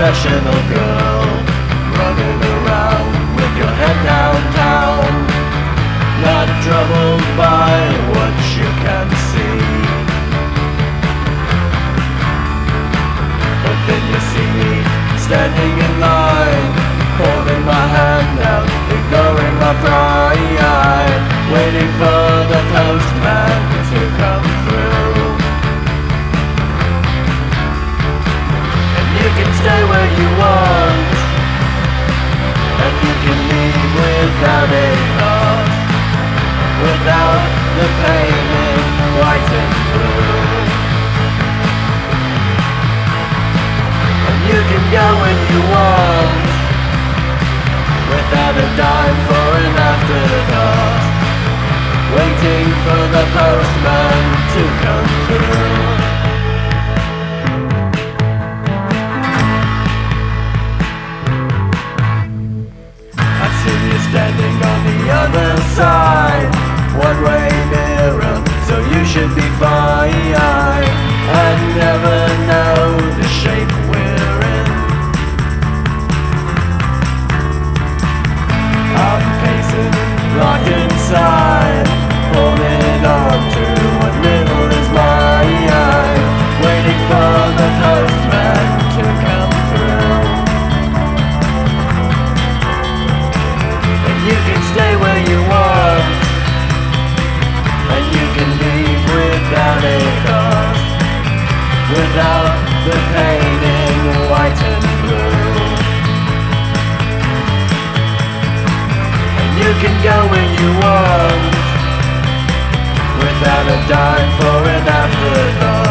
professional girl, running around with your head downtown, not troubled by what you can see. But then you see me standing in line, holding my hand out, ignoring my pride, waiting for the postman to come through. And you can stay where you want, and you can leave without a thought, without the pain in white and blue. And you can go when you want, without a dime for an afterthought, waiting for the postman to come through. I see you standing on the other side, one-way mirror, so you should be fine. I never know the shape we're in. I'm pacing, locked inside, holding on to what little is mine, waiting for the postman to come through. And you can stay where you want, and you can leave without a thought, without the pain in white and blue. You can go when you want, without a dime for an afterthought.